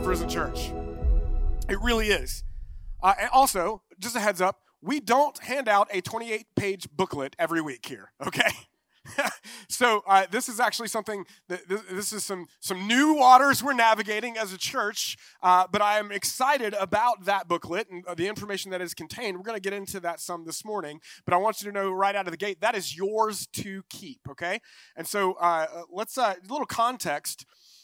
of Risen Church. It really is. And also, just a heads up, we don't hand out a 28-page booklet every week here, okay? So this is actually something, this is some new waters we're navigating as a church, but I am excited about that booklet and the information that is contained. We're going to get into that some this morning, but I want you to know right out of the gate, that is yours to keep, okay? And so let's, a little context.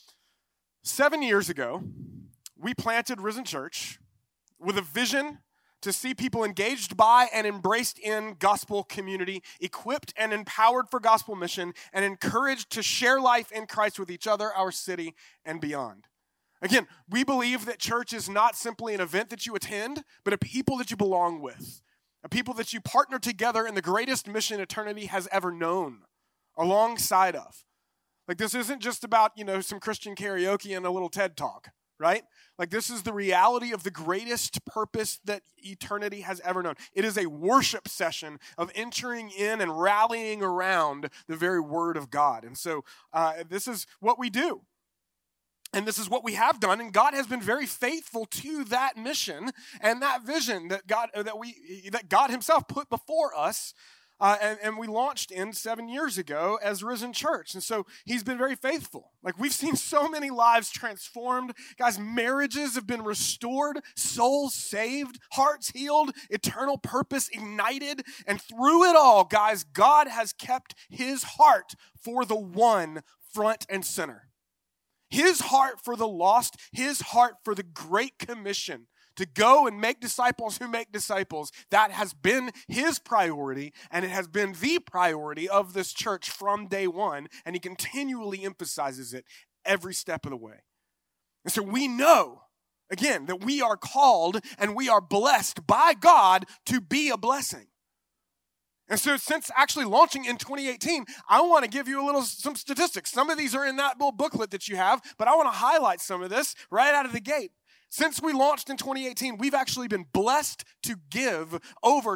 7 years ago, we planted Risen Church with a vision to see people engaged by and embraced in gospel community, equipped and empowered for gospel mission, and encouraged to share life in Christ with each other, our city, and beyond. Again, we believe that church is not simply an event that you attend, but a people that you belong with, a people that you partner together in the greatest mission eternity has ever known, alongside of. Like, this isn't just about, some Christian karaoke and a little TED Talk, right? Like, this is the reality of the greatest purpose that eternity has ever known. It is a worship session of entering in and rallying around the very word of God. And so this is what we do. And this is what we have done, and God has been very faithful to that mission and that vision that God Himself put before us. And we launched in 7 years ago as Risen Church. And so He's been very faithful. Like, we've seen so many lives transformed. Guys, marriages have been restored, souls saved, hearts healed, eternal purpose ignited. And through it all, guys, God has kept His heart for the one front and center. His heart for the lost, His heart for the Great Commission. To go and make disciples who make disciples, that has been His priority, and it has been the priority of this church from day one, and He continually emphasizes it every step of the way. And so we know, again, that we are called and we are blessed by God to be a blessing. And so since actually launching in 2018, I want to give you some statistics. Some of these are in that little booklet that you have, but I want to highlight some of this right out of the gate. Since we launched in 2018, we've actually been blessed to give over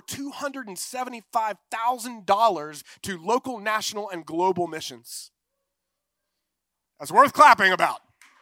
$275,000 to local, national, and global missions. That's worth clapping about.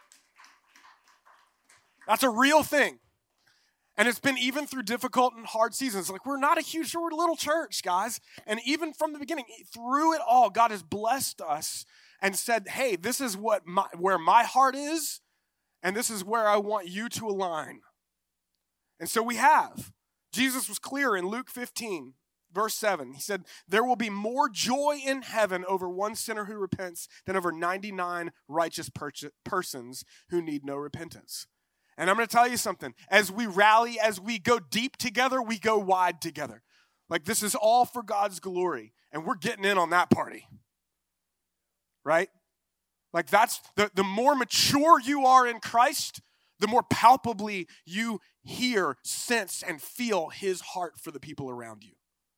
That's a real thing. And it's been even through difficult and hard seasons. Like, we're not a huge, we're a little church, guys. And even from the beginning, through it all, God has blessed us and said, hey, this is where my heart is. And this is where I want you to align. And so we have. Jesus was clear in Luke 15, verse 7. He said, there will be more joy in heaven over one sinner who repents than over 99 righteous persons who need no repentance. And I'm going to tell you something. As we rally, as we go deep together, we go wide together. Like, this is all for God's glory. And we're getting in on that party. Right? Like, that's the more mature you are in Christ, the more palpably you hear, sense, and feel His heart for the people around you.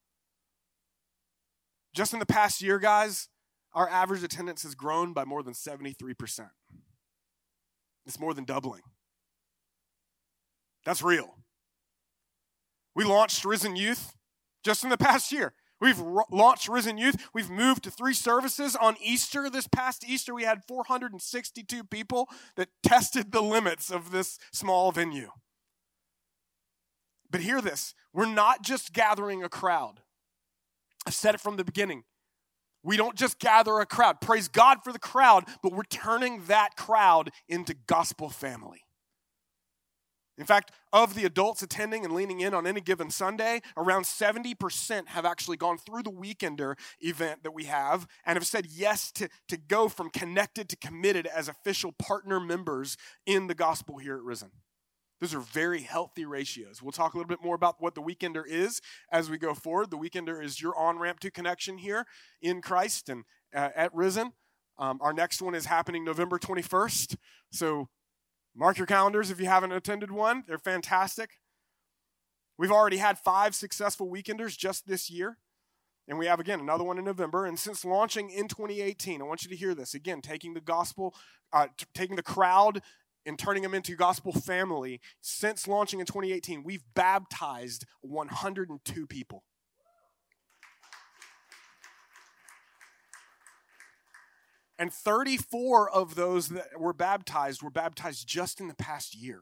Just in the past year, guys, our average attendance has grown by more than 73%. It's more than doubling. That's real. We launched Risen Youth just in the past year. We've launched Risen Youth. We've moved to 3 services. On Easter, this past Easter, we had 462 people that tested the limits of this small venue. But hear this. We're not just gathering a crowd. I've said it from the beginning. We don't just gather a crowd. Praise God for the crowd, but we're turning that crowd into gospel family. In fact, of the adults attending and leaning in on any given Sunday, around 70% have actually gone through the Weekender event that we have and have said yes to go from connected to committed as official partner members in the gospel here at Risen. Those are very healthy ratios. We'll talk a little bit more about what the Weekender is as we go forward. The Weekender is your on-ramp to connection here in Christ and at Risen. Our next one is happening November 21st. So mark your calendars if you haven't attended one. They're fantastic. We've already had 5 successful Weekenders just this year. And we have, again, another one in November. And since launching in 2018, I want you to hear this. Again, taking the gospel, taking the crowd and turning them into gospel family. Since launching in 2018, we've baptized 102 people. And 34 of those that were baptized just in the past year.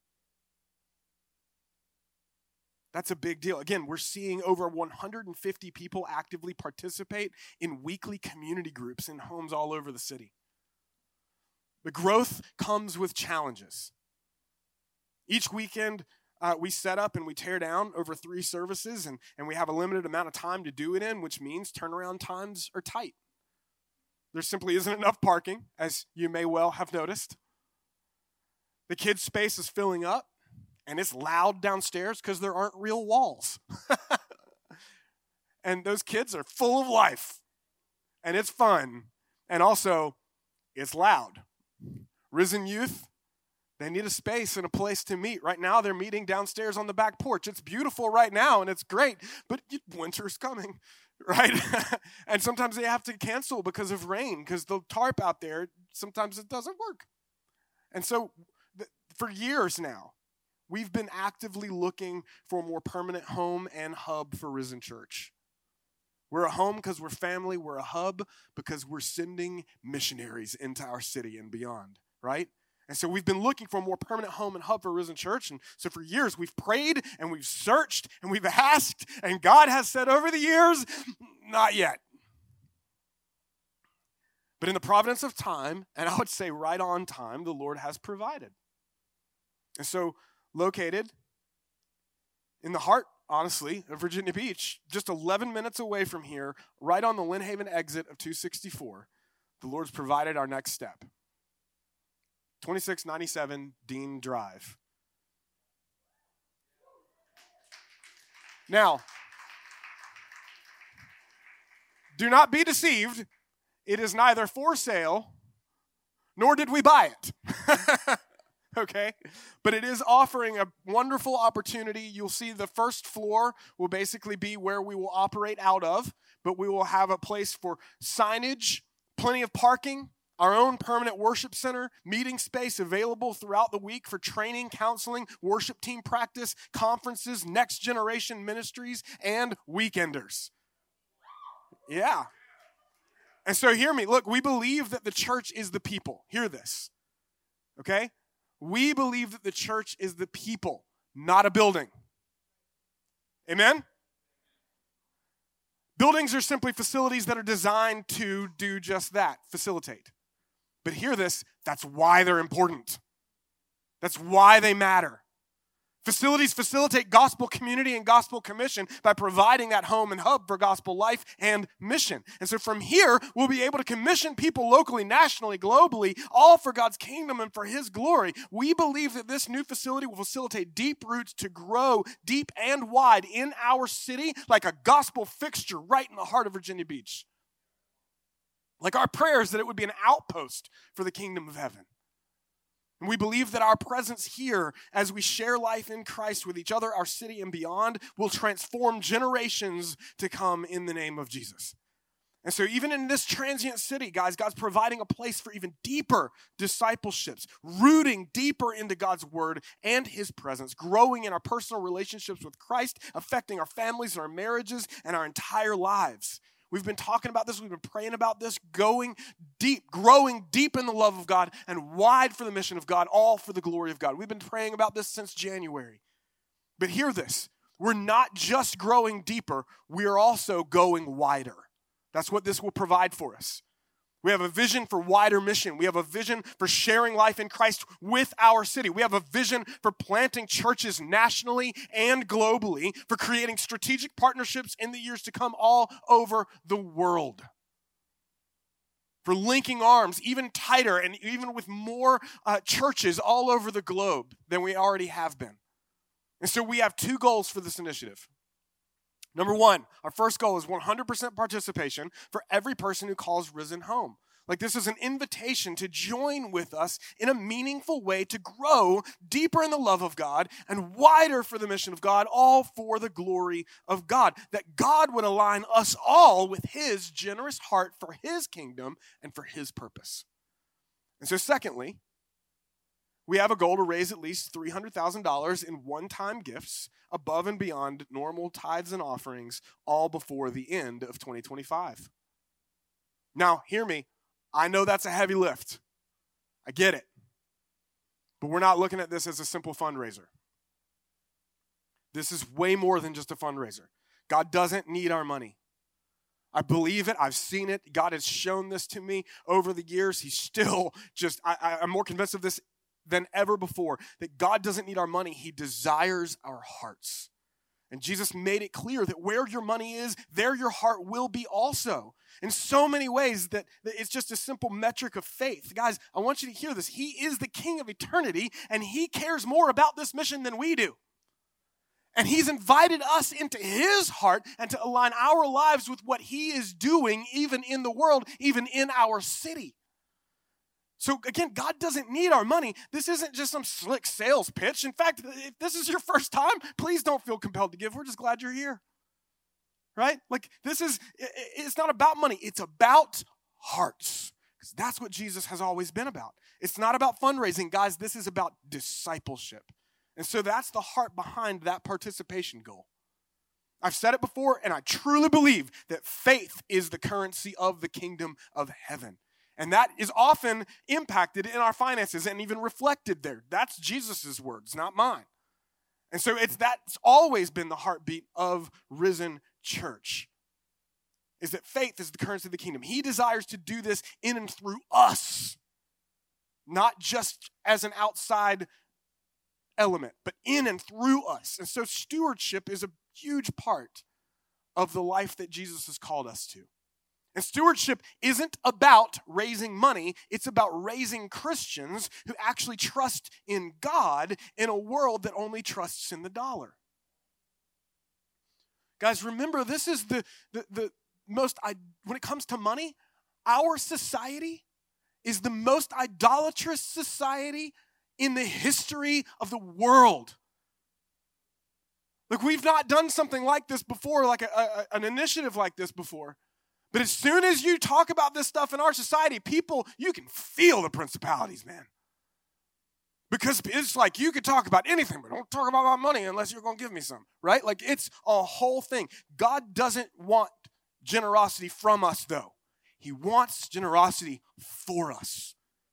That's a big deal. Again, we're seeing over 150 people actively participate in weekly community groups in homes all over the city. The growth comes with challenges. Each weekend, we set up and we tear down over 3 services, and we have a limited amount of time to do it in, which means turnaround times are tight. There simply isn't enough parking, as you may well have noticed. The kids' space is filling up, and it's loud downstairs because there aren't real walls. And those kids are full of life, and it's fun, and also it's loud. Risen youth, they need a space and a place to meet. Right now, they're meeting downstairs on the back porch. It's beautiful right now, and it's great, but winter's coming, right? And sometimes they have to cancel because of rain, because the tarp out there, sometimes it doesn't work. And so for years now, we've been actively looking for a more permanent home and hub for Risen Church. We're a home because we're family. We're a hub because we're sending missionaries into our city and beyond, right? And so we've been looking for a more permanent home and hub for Risen Church. And so for years, we've prayed and we've searched and we've asked, and God has said over the years, not yet. But in the providence of time, and I would say right on time, the Lord has provided. And so located in the heart, honestly, of Virginia Beach, just 11 minutes away from here, right on the Lynn Haven exit of 264, the Lord's provided our next step. 2697 Dean Drive. Now, do not be deceived. It is neither for sale, nor did we buy it. Okay? But it is offering a wonderful opportunity. You'll see the first floor will basically be where we will operate out of, but we will have a place for signage, plenty of parking, our own permanent worship center, meeting space available throughout the week for training, counseling, worship team practice, conferences, next generation ministries, and weekenders. Yeah. And so hear me. Look, we believe that the church is the people. Hear this. Okay? We believe that the church is the people, not a building. Amen? Buildings are simply facilities that are designed to do just that, facilitate. But hear this, that's why they're important. That's why they matter. Facilities facilitate gospel community and gospel commission by providing that home and hub for gospel life and mission. And so from here, we'll be able to commission people locally, nationally, globally, all for God's kingdom and for His glory. We believe that this new facility will facilitate deep roots to grow deep and wide in our city like a gospel fixture right in the heart of Virginia Beach. Like our prayer is that it would be an outpost for the kingdom of heaven. And we believe that our presence here as we share life in Christ with each other, our city, and beyond will transform generations to come in the name of Jesus. And so even in this transient city, guys, God's providing a place for even deeper discipleships, rooting deeper into God's word and His presence, growing in our personal relationships with Christ, affecting our families and our marriages and our entire lives. We've been talking about this. We've been praying about this, going deep, growing deep in the love of God and wide for the mission of God, all for the glory of God. We've been praying about this since January. But hear this. We're not just growing deeper. We are also going wider. That's what this will provide for us. We have a vision for wider mission. We have a vision for sharing life in Christ with our city. We have a vision for planting churches nationally and globally, for creating strategic partnerships in the years to come all over the world. For linking arms even tighter and even with more churches all over the globe than we already have been. And so we have 2 goals for this initiative. Number 1, our first goal is 100% participation for every person who calls Risen home. Like this is an invitation to join with us in a meaningful way to grow deeper in the love of God and wider for the mission of God, all for the glory of God. That God would align us all with His generous heart for His kingdom and for His purpose. And so secondly, we have a goal to raise at least $300,000 in one-time gifts above and beyond normal tithes and offerings, all before the end of 2025. Now, hear me. I know that's a heavy lift. I get it. But we're not looking at this as a simple fundraiser. This is way more than just a fundraiser. God doesn't need our money. I believe it. I've seen it. God has shown this to me over the years. He's still just, I'm more convinced of this than ever before, that God doesn't need our money. He desires our hearts. And Jesus made it clear that where your money is, there your heart will be also. In so many ways that it's just a simple metric of faith. Guys, I want you to hear this. He is the King of eternity, and he cares more about this mission than we do. And he's invited us into his heart and to align our lives with what he is doing, even in the world, even in our city. So again, God doesn't need our money. This isn't just some slick sales pitch. In fact, if this is your first time, please don't feel compelled to give. We're just glad you're here. Right? Like it's not about money. It's about hearts. Because that's what Jesus has always been about. It's not about fundraising, guys. This is about discipleship. And so that's the heart behind that participation goal. I've said it before, and I truly believe that faith is the currency of the kingdom of heaven. And that is often impacted in our finances and even reflected there. That's Jesus' words, not mine. And so that's always been the heartbeat of Risen Church, is that faith is the currency of the kingdom. He desires to do this in and through us, not just as an outside element, but in and through us. And so stewardship is a huge part of the life that Jesus has called us to. And stewardship isn't about raising money. It's about raising Christians who actually trust in God in a world that only trusts in the dollar. Guys, remember, this is the most, when it comes to money, our society is the most idolatrous society in the history of the world. Look, we've not done something like this before, like an initiative like this before. But as soon as you talk about this stuff in our society, people, you can feel the principalities, man. Because it's like you could talk about anything, but don't talk about my money unless you're going to give me some, right? Like it's a whole thing. God doesn't want generosity from us, though. He wants generosity for us.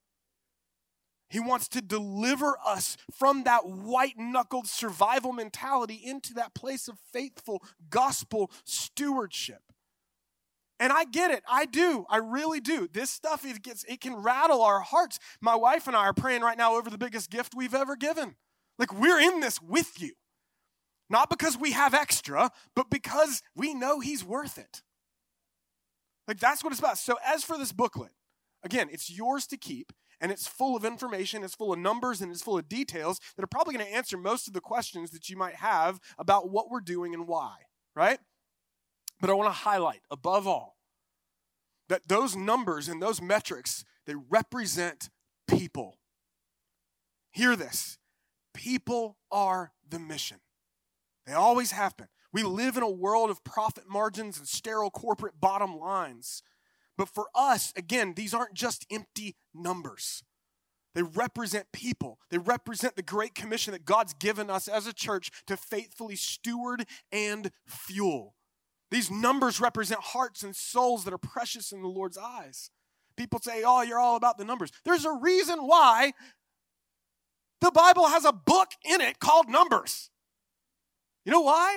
He wants to deliver us from that white-knuckled survival mentality into that place of faithful gospel stewardship. And I get it. I do. I really do. This stuff, it can rattle our hearts. My wife and I are praying right now over the biggest gift we've ever given. Like, we're in this with you. Not because we have extra, but because we know he's worth it. Like, that's what it's about. So as for this booklet, again, it's yours to keep, and it's full of information, it's full of numbers, and it's full of details that are probably going to answer most of the questions that you might have about what we're doing and why, right? But I want to highlight, above all, that those numbers and those metrics, they represent people. Hear this. People are the mission. They always have been. We live in a world of profit margins and sterile corporate bottom lines. But for us, again, these aren't just empty numbers. They represent people. They represent the great commission that God's given us as a church to faithfully steward and fuel. These numbers represent hearts and souls that are precious in the Lord's eyes. People say, oh, you're all about the numbers. There's a reason why the Bible has a book in it called Numbers. You know why?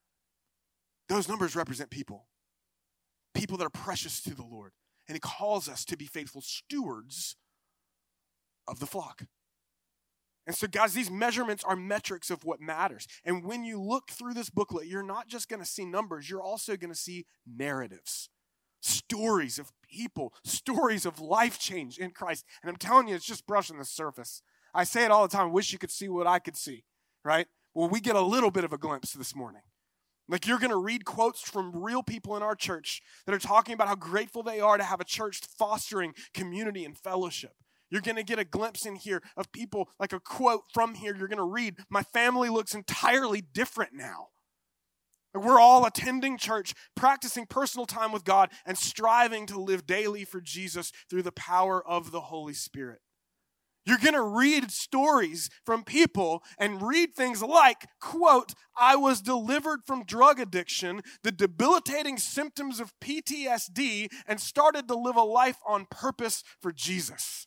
Those numbers represent people. People that are precious to the Lord. And he calls us to be faithful stewards of the flock. And so, guys, these measurements are metrics of what matters. And when you look through this booklet, you're not just going to see numbers, you're also going to see narratives, stories of people, stories of life change in Christ. And I'm telling you, it's just brushing the surface. I say it all the time, I wish you could see what I could see, right? Well, we get a little bit of a glimpse this morning. Like, you're going to read quotes from real people in our church that are talking about how grateful they are to have a church fostering community and fellowship. You're going to get a glimpse in here of people, like a quote from here you're going to read. My family looks entirely different now. We're all attending church, practicing personal time with God, and striving to live daily for Jesus through the power of the Holy Spirit. You're going to read stories from people and read things like, quote, I was delivered from drug addiction, the debilitating symptoms of PTSD, and started to live a life on purpose for Jesus.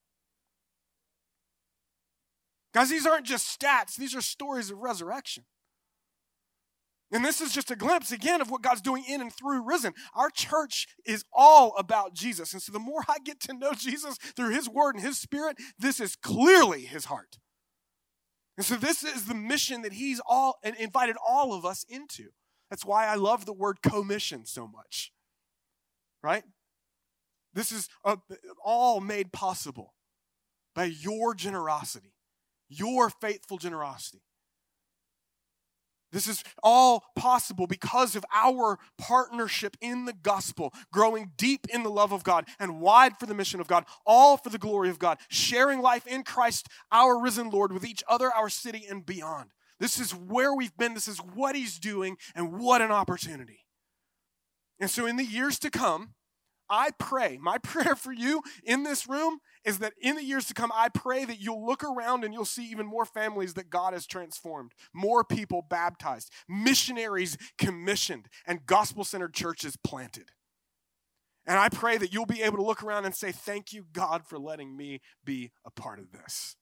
Guys, these aren't just stats. These are stories of resurrection. And this is just a glimpse, again, of what God's doing in and through Risen. Our church is all about Jesus. And so the more I get to know Jesus through his word and his spirit, this is clearly his heart. And so this is the mission that he's invited all of us into. That's why I love the word commission so much, right? This is all made possible by your generosity, your faithful generosity. This is all possible because of our partnership in the gospel, growing deep in the love of God and wide for the mission of God, all for the glory of God, sharing life in Christ, our risen Lord, with each other, our city, and beyond. This is where we've been. This is what he's doing, and what an opportunity. And so in the years to come, I pray, my prayer for you in this room is that in the years to come, I pray that you'll look around and you'll see even more families that God has transformed, more people baptized, missionaries commissioned, and gospel-centered churches planted. And I pray that you'll be able to look around and say, thank you, God, for letting me be a part of this.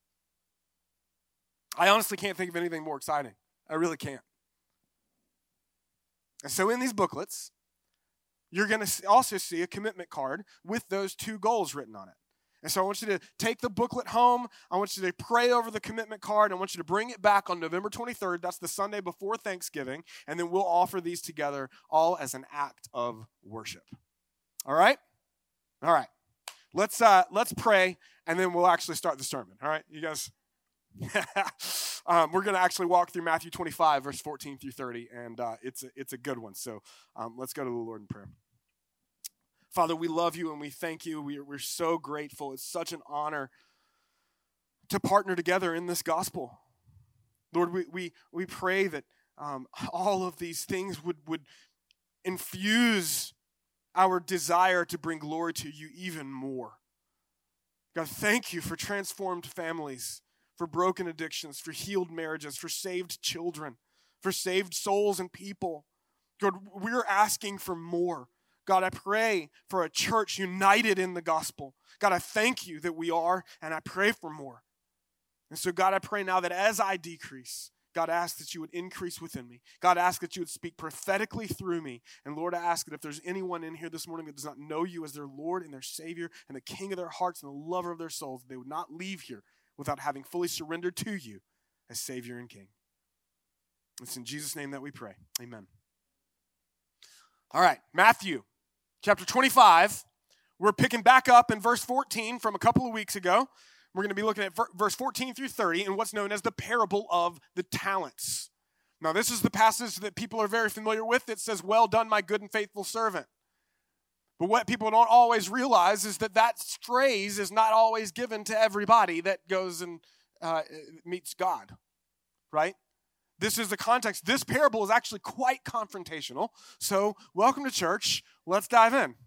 I honestly can't think of anything more exciting. I really can't. And so in these booklets, you're going to also see a commitment card with those 2 goals written on it. And so I want you to take the booklet home. I want you to pray over the commitment card. I want you to bring it back on November 23rd. That's the Sunday before Thanksgiving. And then we'll offer these together all as an act of worship. All right? All right. Let's pray, and then we'll actually start the sermon. All right, you guys? We're going to actually walk through Matthew 25, verse 14 through 30, and it's a good one. So let's go to the Lord in prayer. Father, we love you and we thank you. We're so grateful. It's such an honor to partner together in this gospel. Lord, we pray that all of these things would infuse our desire to bring glory to you even more. God, thank you for transformed families, for broken addictions, for healed marriages, for saved children, for saved souls and people. God, we're asking for more. God, I pray for a church united in the gospel. God, I thank you that we are, and I pray for more. And so, God, I pray now that as I decrease, God, I ask that you would increase within me. God, I ask that you would speak prophetically through me. And Lord, I ask that if there's anyone in here this morning that does not know you as their Lord and their Savior and the King of their hearts and the lover of their souls, they would not leave here without having fully surrendered to you as Savior and King. It's in Jesus' name that we pray. Amen. All right, Matthew chapter 25. We're picking back up in verse 14 from a couple of weeks ago. We're going to be looking at verse 14 through 30 in what's known as the parable of the talents. Now, this is the passage that people are very familiar with. It says, well done, my good and faithful servant. But what people don't always realize is that phrase is not always given to everybody that goes and meets God, right? This is the context. This parable is actually quite confrontational. So, welcome to church. Let's dive in.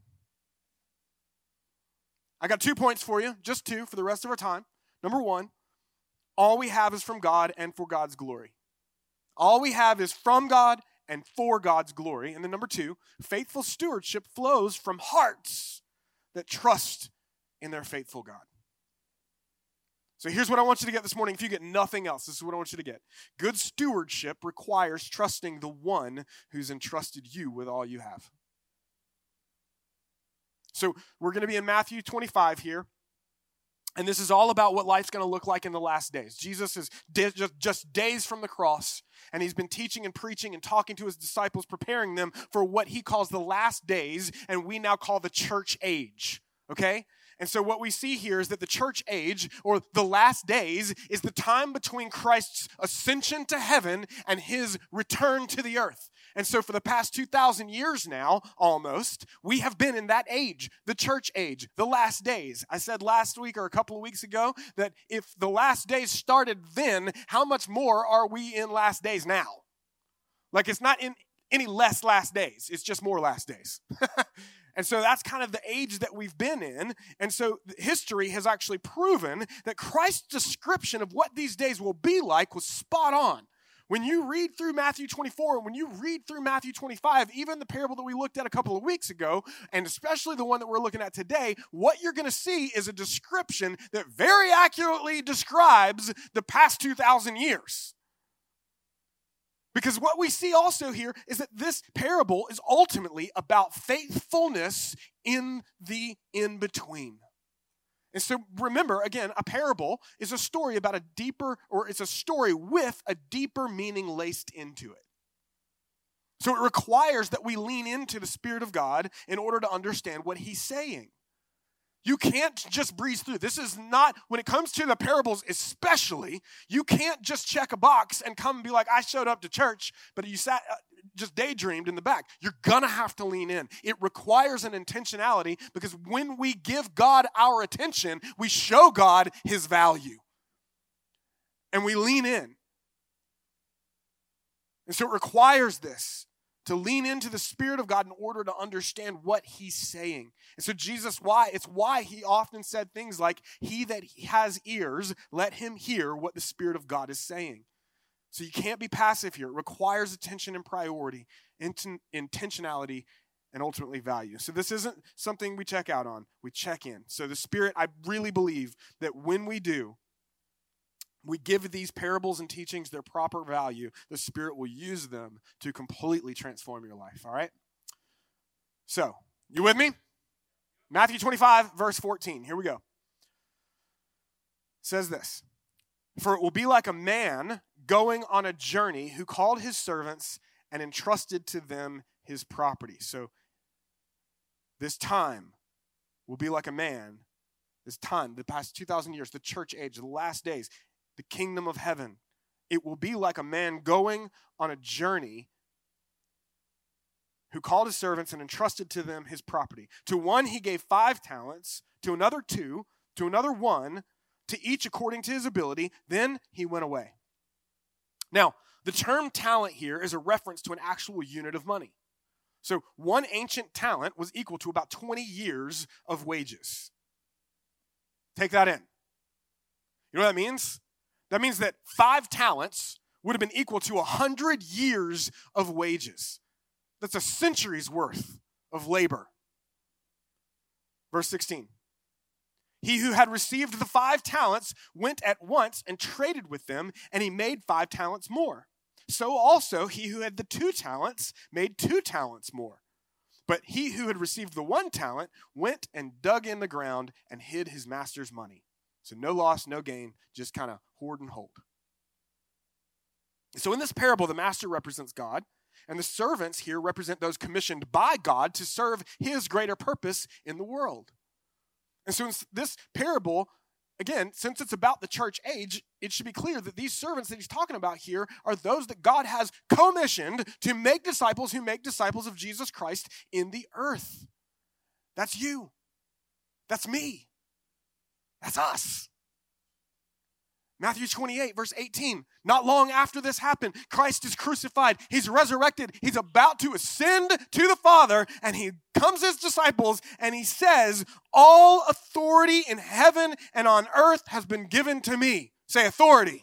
I got 2 points for you, just 2 for the rest of our time. Number 1, all we have is from God and for God's glory. All we have is from God and for God's glory. And then number 2, faithful stewardship flows from hearts that trust in their faithful God. So here's what I want you to get this morning. If you get nothing else, this is what I want you to get. Good stewardship requires trusting the one who's entrusted you with all you have. So we're going to be in Matthew 25 here. And this is all about what life's going to look like in the last days. Jesus is just days from the cross, and he's been teaching and preaching and talking to his disciples, preparing them for what he calls the last days, and we now call the church age, okay? And so what we see here is that the church age, or the last days, is the time between Christ's ascension to heaven and his return to the earth. And so for the past 2,000 years now, almost, we have been in that age, the church age, the last days. I said last week or a couple of weeks ago that if the last days started then, how much more are we in last days now? Like, it's not in any less last days. It's just more last days. And so that's kind of the age that we've been in. And so history has actually proven that Christ's description of what these days will be like was spot on. When you read through Matthew 24, and when you read through Matthew 25, even the parable that we looked at a couple of weeks ago, and especially the one that we're looking at today, what you're going to see is a description that very accurately describes the past 2,000 years. Because what we see also here is that this parable is ultimately about faithfulness in the in-between. And so remember, again, a parable is a story about a deeper, or it's a story with a deeper meaning laced into it. So it requires that we lean into the Spirit of God in order to understand what he's saying. You can't just breeze through. This is not, when it comes to the parables especially, you can't just check a box and come and be like, I showed up to church, but you sat, just daydreamed in the back. You're going to have to lean in. It requires an intentionality, because when we give God our attention, we show God his value. And we lean in. And so it requires this, to lean into the Spirit of God in order to understand what he's saying. And so Jesus, it's why he often said things like, he that has ears, let him hear what the Spirit of God is saying. So you can't be passive here. It requires attention and priority, intentionality, and ultimately value. So this isn't something we check out on. We check in. So the Spirit, I really believe that when we do, we give these parables and teachings their proper value, the Spirit will use them to completely transform your life, all right? So, you with me? Matthew 25, verse 14. Here we go. It says this, for it will be like a man going on a journey who called his servants and entrusted to them his property. So, this time will be like a man, this time, the past 2,000 years, the church age, the last days, the kingdom of heaven. It will be like a man going on a journey who called his servants and entrusted to them his property. To one he gave 5 talents, to another 2, to another 1, to each according to his ability. Then he went away. Now, the term talent here is a reference to an actual unit of money. So one ancient talent was equal to about 20 years of wages. Take that in. You know what that means? That means that 5 talents would have been equal to 100 years of wages. That's a century's worth of labor. Verse 16. He who had received the 5 talents went at once and traded with them, and he made 5 talents more. So also he who had the 2 talents made 2 talents more. But he who had received the 1 talent went and dug in the ground and hid his master's money. So no loss, no gain, just kind of hoard and hold. So in this parable, the master represents God, and the servants here represent those commissioned by God to serve his greater purpose in the world. And so in this parable, again, since it's about the church age, it should be clear that these servants that he's talking about here are those that God has commissioned to make disciples who make disciples of Jesus Christ in the earth. That's you. That's me. That's us. Matthew 28, verse 18. Not long after this happened, Christ is crucified. He's resurrected. He's about to ascend to the Father, and he comes to his disciples, and he says, all authority in heaven and on earth has been given to me. Say authority.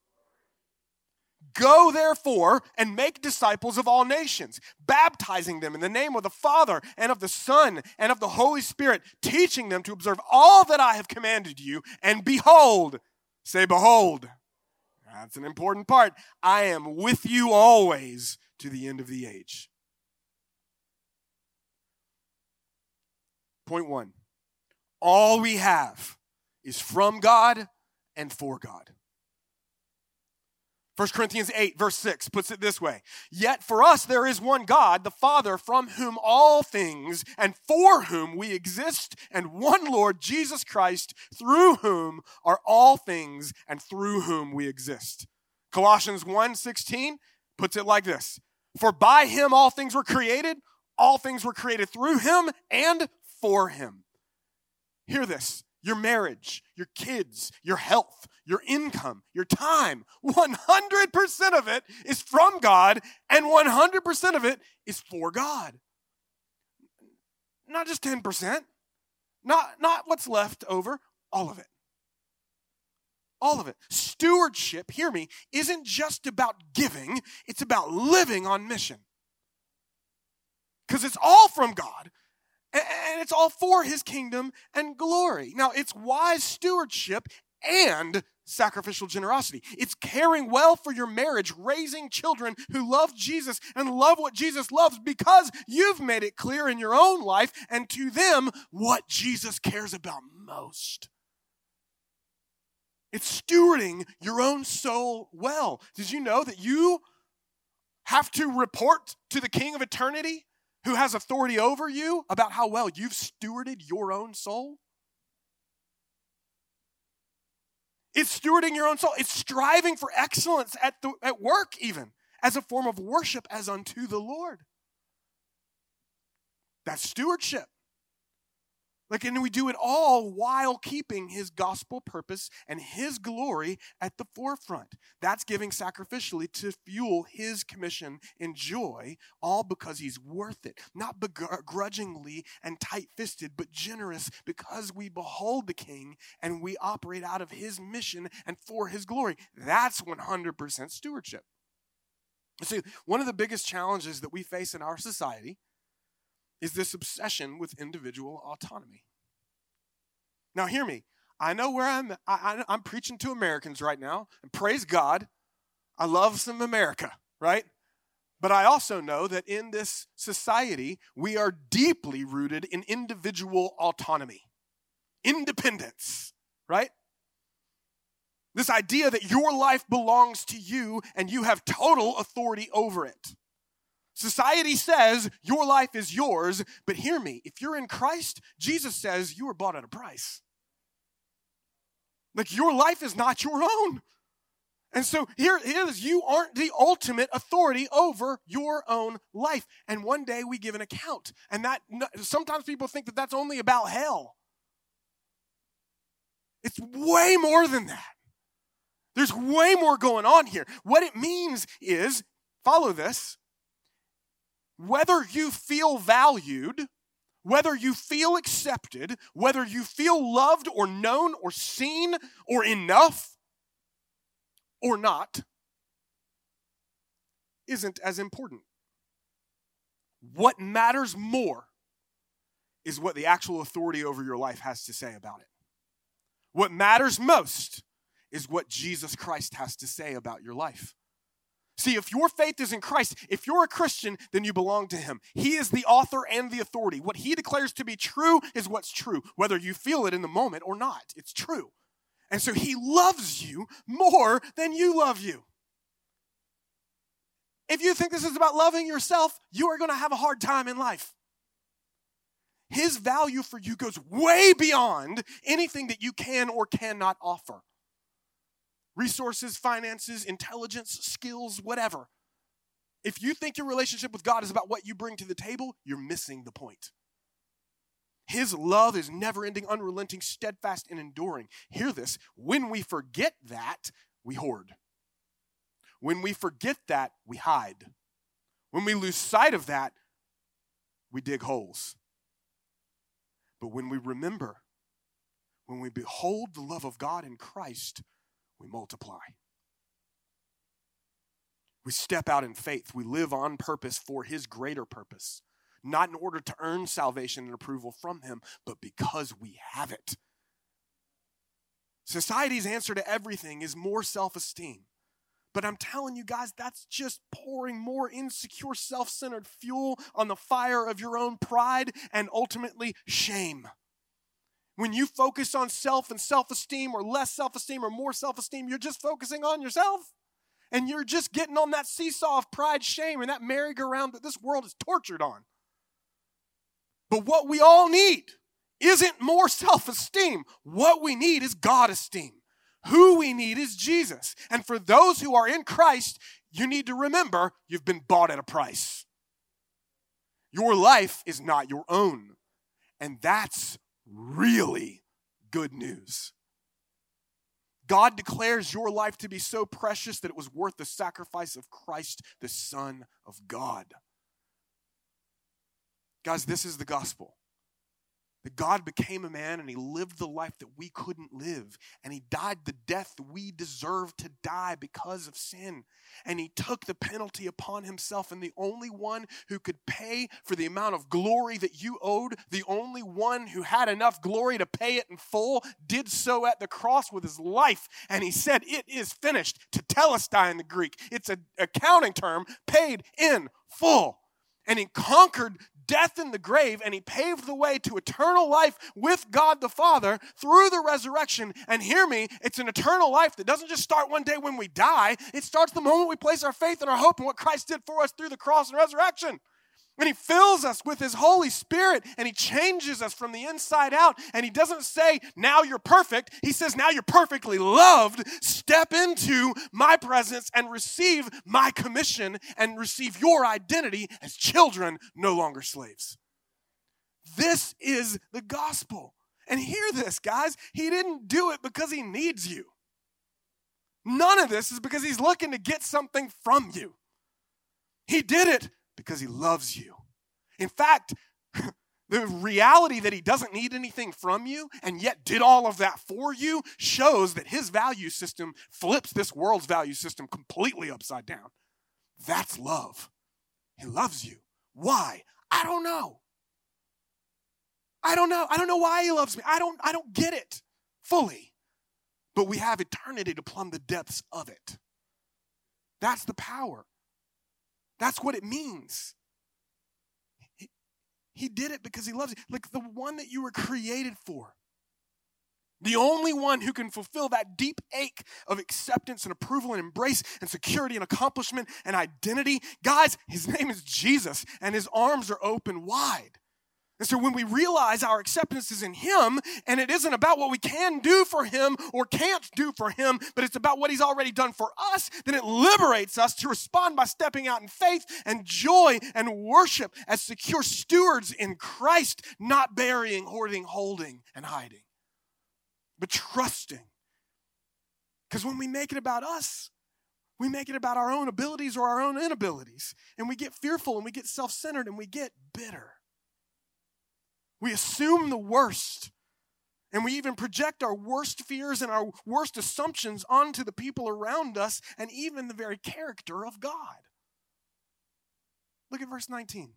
Go, therefore, and make disciples of all nations, baptizing them in the name of the Father and of the Son and of the Holy Spirit, teaching them to observe all that I have commanded you. And behold, say behold. That's an important part. I am with you always to the end of the age. Point 1. All we have is from God and for God. 1 Corinthians 8, verse 6 puts it this way. Yet for us there is one God, the Father, from whom all things and for whom we exist, and one Lord, Jesus Christ, through whom are all things and through whom we exist. Colossians 1:16 puts it like this. For by him all things were created through him and for him. Hear this. Your marriage, your kids, your health, your income, your time, 100% of it is from God, and 100% of it is for God. not just 10%, not what's left over, all of it. All of it. Stewardship, hear me, isn't just about giving, it's about living on mission. Because it's all from God, and it's all for his kingdom and glory. Now, it's wise stewardship and sacrificial generosity. It's caring well for your marriage, raising children who love Jesus and love what Jesus loves because you've made it clear in your own life and to them what Jesus cares about most. It's stewarding your own soul well. Did you know that you have to report to the King of eternity who has authority over you about how well you've stewarded your own soul? It's stewarding your own soul. It's striving for excellence at work even, as a form of worship as unto the Lord. That's stewardship. And we do it all while keeping his gospel purpose and his glory at the forefront. That's giving sacrificially to fuel his commission and joy, all because he's worth it. Not begrudgingly and tight-fisted, but generous because we behold the King and we operate out of his mission and for his glory. That's 100% stewardship. See, one of the biggest challenges that we face in our society is this obsession with individual autonomy. Now, hear me. I know where I'm preaching to Americans right now, and praise God, I love some America, right? But I also know that in this society, we are deeply rooted in individual autonomy, independence, right? This idea that your life belongs to you and you have total authority over it. Society says your life is yours, but hear me, if you're in Christ, Jesus says you were bought at a price. Your life is not your own. And so here it is, you aren't the ultimate authority over your own life. And one day we give an account. And that sometimes people think that that's only about hell. It's way more than that. There's way more going on here. What it means is, follow this, whether you feel valued, whether you feel accepted, whether you feel loved or known or seen or enough or not, isn't as important. What matters more is what the actual authority over your life has to say about it. What matters most is what Jesus Christ has to say about your life. See, if your faith is in Christ, if you're a Christian, then you belong to him. He is the author and the authority. What he declares to be true is what's true, whether you feel it in the moment or not. It's true. And so he loves you more than you love you. If you think this is about loving yourself, you are going to have a hard time in life. His value for you goes way beyond anything that you can or cannot offer. Resources, finances, intelligence, skills, whatever. If you think your relationship with God is about what you bring to the table, you're missing the point. His love is never-ending, unrelenting, steadfast, and enduring. Hear this. When we forget that, we hoard. When we forget that, we hide. When we lose sight of that, we dig holes. But when we remember, when we behold the love of God in Christ, we multiply. We step out in faith. We live on purpose for his greater purpose. Not in order to earn salvation and approval from him, but because we have it. Society's answer to everything is more self-esteem. But I'm telling you guys, that's just pouring more insecure, self-centered fuel on the fire of your own pride and ultimately shame. When you focus on self and self-esteem or less self-esteem or more self-esteem, you're just focusing on yourself. And you're just getting on that seesaw of pride, shame, and that merry-go-round that this world is tortured on. But what we all need isn't more self-esteem. What we need is God-esteem. Who we need is Jesus. And for those who are in Christ, you need to remember you've been bought at a price. Your life is not your own. And that's really good news. God declares your life to be so precious that it was worth the sacrifice of Christ, the Son of God. Guys, this is the gospel. That God became a man and he lived the life that we couldn't live. And he died the death we deserve to die because of sin. And he took the penalty upon himself. And the only one who could pay for the amount of glory that you owed, the only one who had enough glory to pay it in full, did so at the cross with his life. And he said, "It is finished," tetelestai in the Greek. It's an accounting term, paid in full. And he conquered death in the grave, and he paved the way to eternal life with God the Father through the resurrection. And hear me, it's an eternal life that doesn't just start one day when we die. It starts the moment we place our faith and our hope in what Christ did for us through the cross and resurrection. And he fills us with his Holy Spirit, and he changes us from the inside out. And he doesn't say, "Now you're perfect." He says, "Now you're perfectly loved. Step into my presence and receive my commission and receive your identity as children, no longer slaves." This is the gospel. And hear this, guys. He didn't do it because he needs you. None of this is because he's looking to get something from you. He did it because he loves you. In fact, the reality that he doesn't need anything from you and yet did all of that for you shows that his value system flips this world's value system completely upside down. That's love. He loves you. Why? I don't know. I don't know why he loves me. I don't get it fully. But we have eternity to plumb the depths of it. That's the power. That's what it means. He did it because he loves you. Like the one that you were created for. The only one who can fulfill that deep ache of acceptance and approval and embrace and security and accomplishment and identity. Guys, his name is Jesus, and his arms are open wide. And so when we realize our acceptance is in him, and it isn't about what we can do for him or can't do for him, but it's about what he's already done for us, then it liberates us to respond by stepping out in faith and joy and worship as secure stewards in Christ, not burying, hoarding, holding, and hiding, but trusting. Because when we make it about us, we make it about our own abilities or our own inabilities, and we get fearful and we get self-centered and we get bitter. We assume the worst, and we even project our worst fears and our worst assumptions onto the people around us and even the very character of God. Look at verse 19.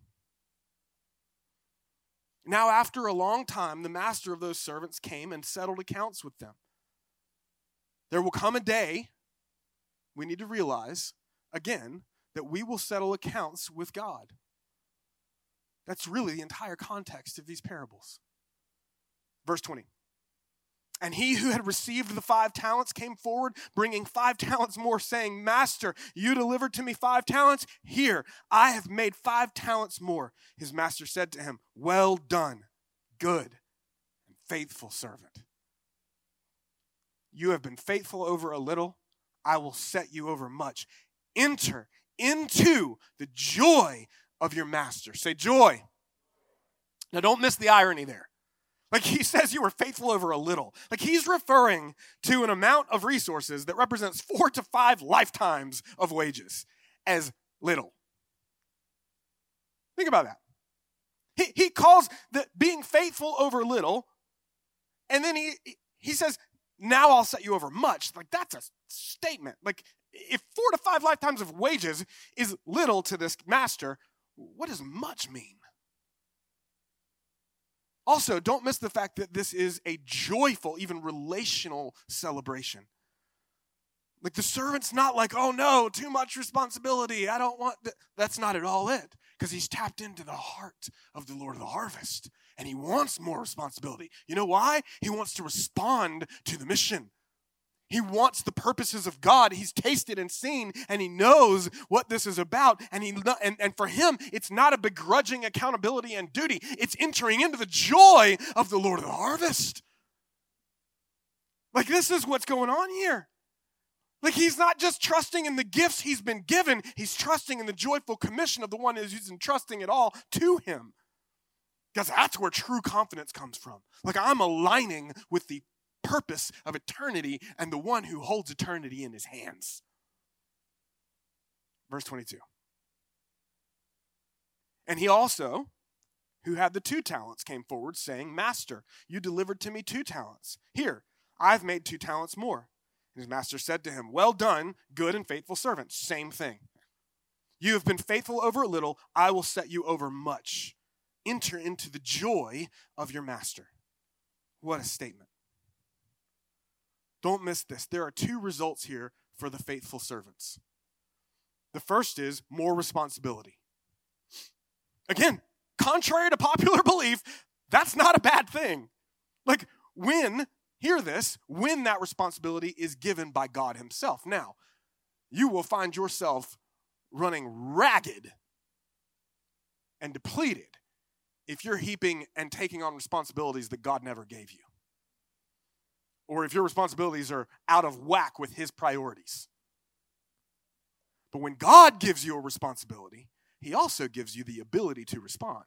Now, after a long time, the master of those servants came and settled accounts with them. There will come a day, we need to realize, again, that we will settle accounts with God. That's really the entire context of these parables. Verse 20. And he who had received the 5 talents came forward, bringing 5 talents more, saying, "Master, you delivered to me 5 talents. Here, I have made 5 talents more." His master said to him, "Well done, good and faithful servant. You have been faithful over a little. I will set you over much. Enter into the joy of your master." Say joy. Now don't miss the irony there. Like he says you were faithful over a little. Like he's referring to an amount of resources that represents 4 to 5 lifetimes of wages as little. Think about that. He calls the being faithful over little, and then he says, "Now I'll set you over much." Like that's a statement. Like if 4 to 5 lifetimes of wages is little to this master, what does much mean? Also, don't miss the fact that this is a joyful, even relational celebration. Like the servant's not like, "Oh no, too much responsibility. I don't want that." That's not at all it. Because he's tapped into the heart of the Lord of the harvest. And he wants more responsibility. You know why? He wants to respond to the mission. He wants the purposes of God. He's tasted and seen, and he knows what this is about. And for him, it's not a begrudging accountability and duty. It's entering into the joy of the Lord of the harvest. Like this is what's going on here. Like he's not just trusting in the gifts he's been given. He's trusting in the joyful commission of the one who's entrusting it all to him. Because that's where true confidence comes from. Like I'm aligning with the purpose of eternity and the one who holds eternity in his hands. Verse 22. And he also, who had the 2 talents came forward, saying, Master, you delivered to me 2 talents. Here, I've made 2 talents more. And his master said to him, Well done, good and faithful servant. Same thing. You have been faithful over a little, I will set you over much. Enter into the joy of your master. What a statement. Don't miss this. There are 2 results here for the faithful servants. The first is more responsibility. Again, contrary to popular belief, that's not a bad thing. Like hear this, when that responsibility is given by God himself. Now, you will find yourself running ragged and depleted if you're heaping and taking on responsibilities that God never gave you. Or if your responsibilities are out of whack with his priorities. But when God gives you a responsibility, he also gives you the ability to respond.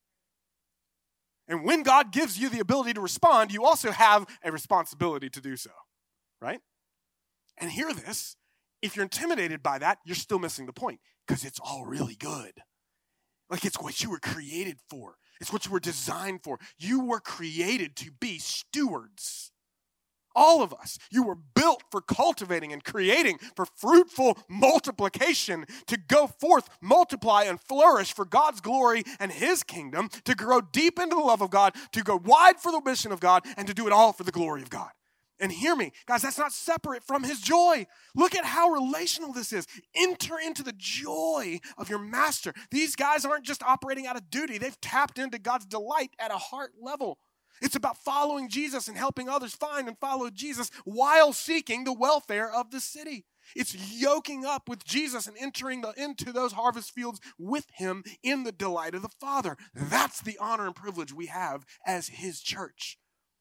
And when God gives you the ability to respond, you also have a responsibility to do so, right? And hear this, if you're intimidated by that, you're still missing the point, because it's all really good. Like, it's what you were created for. It's what you were designed for. You were created to be stewards. All of us. You were built for cultivating and creating, for fruitful multiplication, to go forth, multiply, and flourish for God's glory and his kingdom, to grow deep into the love of God, to go wide for the mission of God, and to do it all for the glory of God. And hear me, guys, that's not separate from his joy. Look at how relational this is. Enter into the joy of your master. These guys aren't just operating out of duty. They've tapped into God's delight at a heart level. It's about following Jesus and helping others find and follow Jesus while seeking the welfare of the city. It's yoking up with Jesus and entering into those harvest fields with him in the delight of the Father. That's the honor and privilege we have as his church.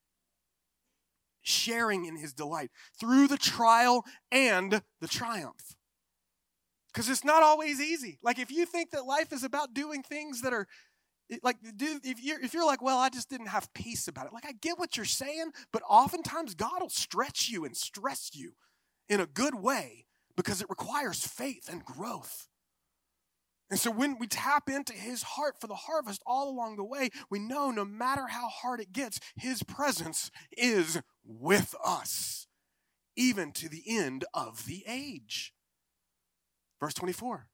Sharing in his delight through the trial and the triumph. Because it's not always easy. Like, if you think that life is about doing things that are like, dude, if you're like, well, I just didn't have peace about it. Like, I get what you're saying, but oftentimes God will stretch you and stress you in a good way because it requires faith and growth. And so when we tap into his heart for the harvest all along the way, we know no matter how hard it gets, his presence is with us, even to the end of the age. Verse 24.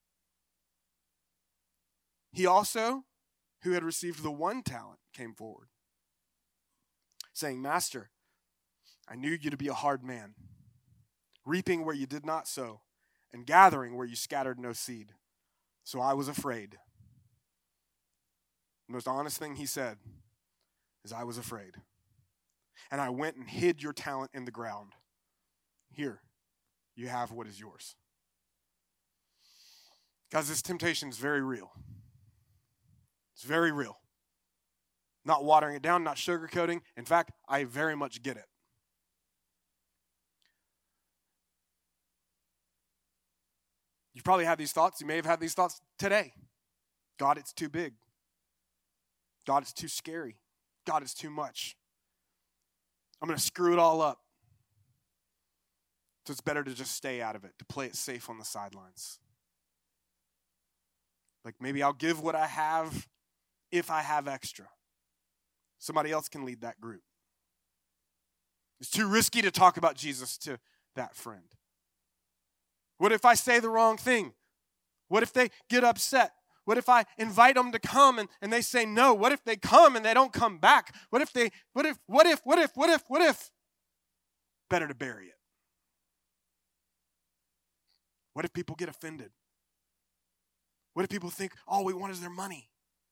He also, who had received the 1 talent, came forward, saying, Master, I knew you to be a hard man, reaping where you did not sow, and gathering where you scattered no seed. So I was afraid. The most honest thing he said is, I was afraid. And I went and hid your talent in the ground. Here, you have what is yours. Guys, this temptation is very real. It's very real. Not watering it down, not sugarcoating. In fact, I very much get it. You've probably had these thoughts. You may have had these thoughts today. God, it's too big. God, it's too scary. God, it's too much. I'm going to screw it all up. So it's better to just stay out of it, to play it safe on the sidelines. Like, maybe I'll give what I have if I have extra. Somebody else can lead that group. It's too risky to talk about Jesus to that friend. What if I say the wrong thing? What if they get upset? What if I invite them to come and they say no? What if they come and they don't come back? What if? Better to bury it. What if people get offended? What if people think all we want is their money?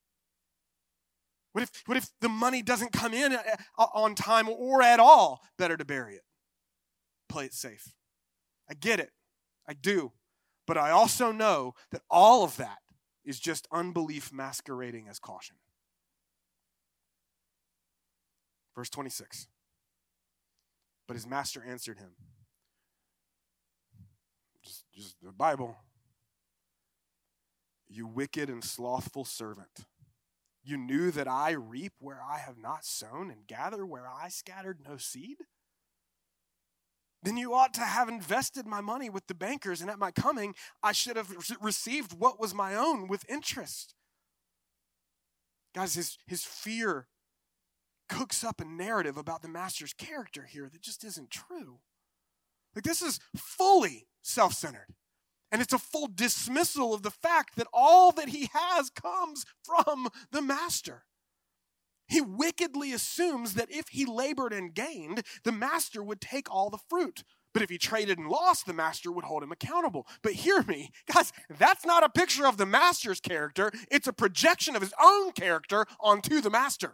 What if the money doesn't come in on time or at all? Better to bury it. Play it safe. I get it. I do. But I also know that all of that is just unbelief masquerading as caution. Verse 26. But his master answered him. Just the Bible. You wicked and slothful servant. You knew that I reap where I have not sown and gather where I scattered no seed? Then you ought to have invested my money with the bankers, and at my coming, I should have received what was my own with interest. Guys, his fear cooks up a narrative about the master's character here that just isn't true. Like, this is fully self-centered. And it's a full dismissal of the fact that all that he has comes from the master. He wickedly assumes that if he labored and gained, the master would take all the fruit. But if he traded and lost, the master would hold him accountable. But hear me, guys, that's not a picture of the master's character. It's a projection of his own character onto the master.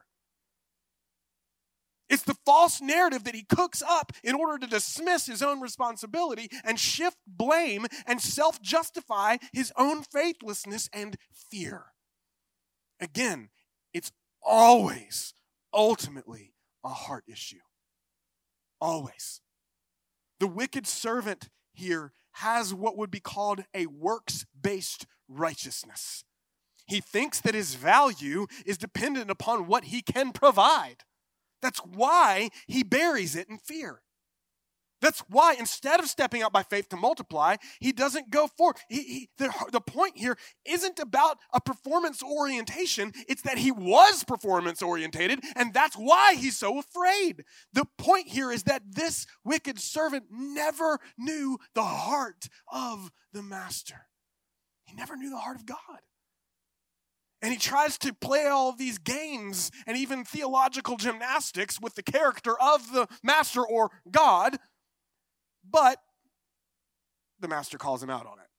It's the false narrative that he cooks up in order to dismiss his own responsibility and shift blame and self-justify his own faithlessness and fear. Again, it's always, ultimately, a heart issue. Always. The wicked servant here has what would be called a works-based righteousness. He thinks that his value is dependent upon what he can provide. That's why he buries it in fear. That's why instead of stepping out by faith to multiply, he doesn't go forward. The point here isn't about a performance orientation. It's that he was performance orientated, and that's why he's so afraid. The point here is that this wicked servant never knew the heart of the master. He never knew the heart of God. And he tries to play all of these games and even theological gymnastics with the character of the master or God, but the master calls him out on it.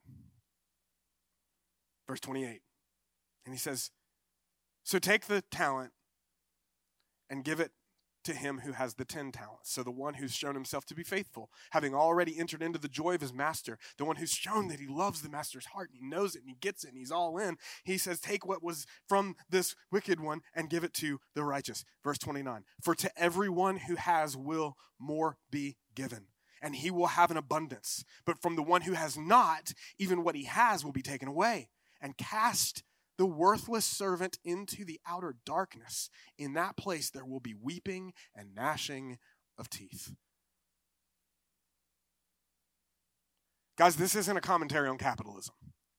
Verse 28. And he says, so take the talent and give it to him who has the 10 talents. So the one who's shown himself to be faithful, having already entered into the joy of his master, the one who's shown that he loves the master's heart and he knows it and he gets it and he's all in, he says, take what was from this wicked one and give it to the righteous. Verse 29, for to everyone who has will more be given, and he will have an abundance. But from the one who has not, even what he has will be taken away. And cast the worthless servant into the outer darkness. In that place there will be weeping and gnashing of teeth. Guys, this isn't a commentary on capitalism.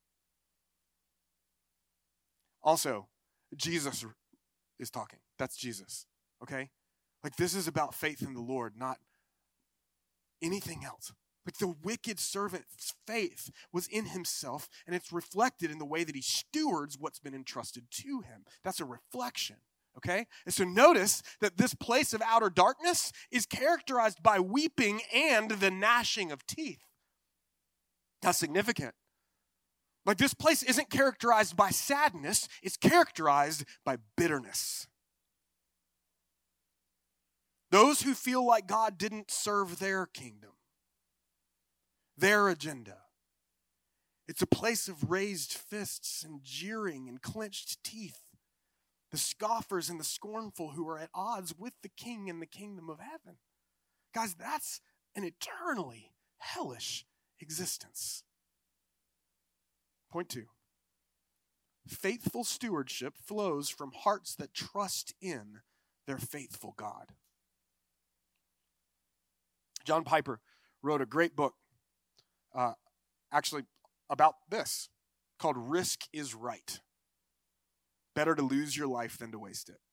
Also, Jesus is talking. That's Jesus, okay? Like, this is about faith in the Lord, not anything else. Like, the wicked servant's faith was in himself, and it's reflected in the way that he stewards what's been entrusted to him. That's a reflection, okay? And so notice that this place of outer darkness is characterized by weeping and the gnashing of teeth. That's significant. Like, this place isn't characterized by sadness, it's characterized by bitterness. Those who feel like God didn't serve their kingdom, their agenda. It's a place of raised fists and jeering and clenched teeth. The scoffers and the scornful who are at odds with the king and the kingdom of heaven. Guys, that's an eternally hellish existence. Point 2. Faithful stewardship flows from hearts that trust in their faithful God. John Piper wrote a great book actually about this, called Risk is Right. Better to lose your life than to waste it.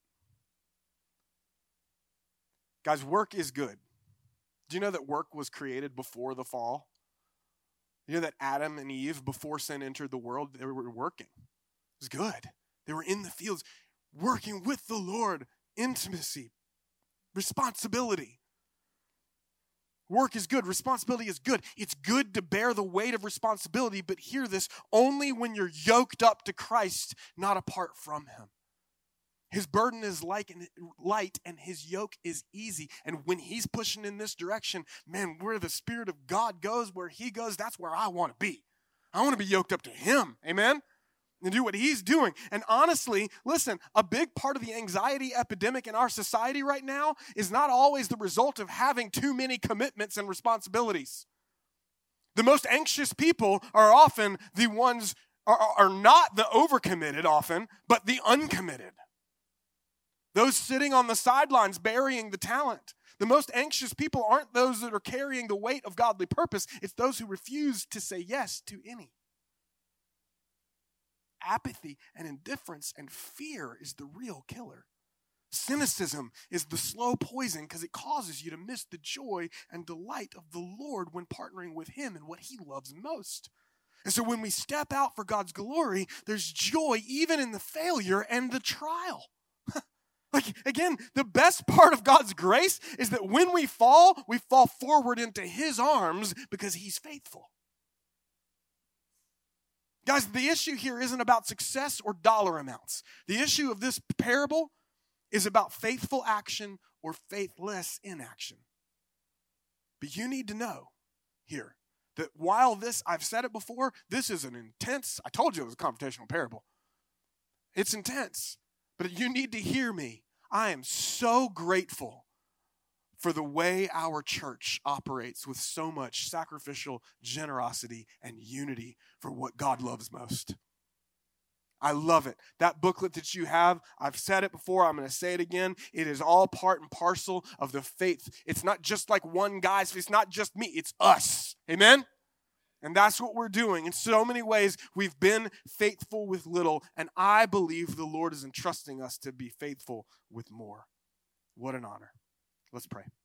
Guys, work is good. Do you know that work was created before the fall? You know that Adam and Eve, before sin entered the world, they were working. It was good. They were in the fields, working with the Lord, intimacy, responsibility. Work is good. Responsibility is good. It's good to bear the weight of responsibility, but hear this, only when you're yoked up to Christ, not apart from him. His burden is light and his yoke is easy. And when he's pushing in this direction, man, where the Spirit of God goes, where he goes, that's where I want to be. I want to be yoked up to him. Amen? And do what he's doing. And honestly, listen, a big part of the anxiety epidemic in our society right now is not always the result of having too many commitments and responsibilities. The most anxious people are often the ones, are not the overcommitted often, but the uncommitted. Those sitting on the sidelines burying the talent. The most anxious people aren't those that are carrying the weight of godly purpose. It's those who refuse to say yes to any. apathy and indifference and fear is the real killer. Cynicism is the slow poison because it causes you to miss the joy and delight of the Lord when partnering with him in what he loves most. And so when we step out for God's glory, there's joy even in the failure and the trial. Like, again, the best part of God's grace is that when we fall forward into his arms because he's faithful. Guys, the issue here isn't about success or dollar amounts. The issue of this parable is about faithful action or faithless inaction. But you need to know here that while this, I've said it before, this is an intense, I told you it was a confrontational parable. It's intense, but you need to hear me. I am so grateful for the way our church operates with so much sacrificial generosity and unity for what God loves most. I love it. That booklet that you have, I've said it before, I'm going to say it again. It is all part and parcel of the faith. It's not just like one guy's, it's not just me, it's us. Amen? And that's what we're doing. In so many ways, we've been faithful with little, and I believe the Lord is entrusting us to be faithful with more. What an honor. Let's pray.